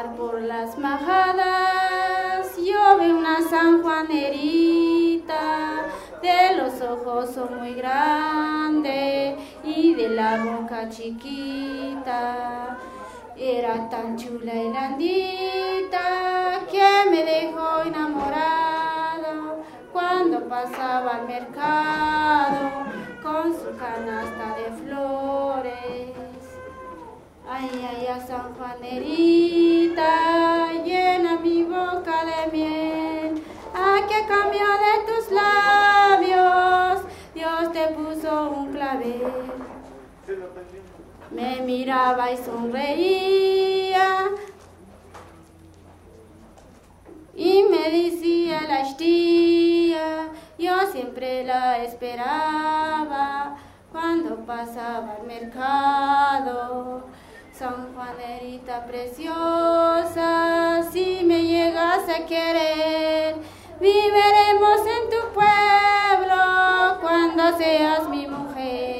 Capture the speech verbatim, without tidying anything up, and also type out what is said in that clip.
pasar por las majadas, yo vi una sanjuanerita, de los ojos son muy grandes y de la boca chiquita. Era tan chula y grandita que me dejó enamorado cuando pasaba al mercado con su canasta de flores. Ay, ay, ay, sanjuanerita, llena mi boca de miel, a que a cambio de tus labios Dios te puso un clavel. Me miraba y sonreía y me decía la tía, yo siempre la esperaba cuando pasaba al mercado. Sanjuanerita preciosa, si me llegas a querer, viviremos en tu pueblo cuando seas mi mujer.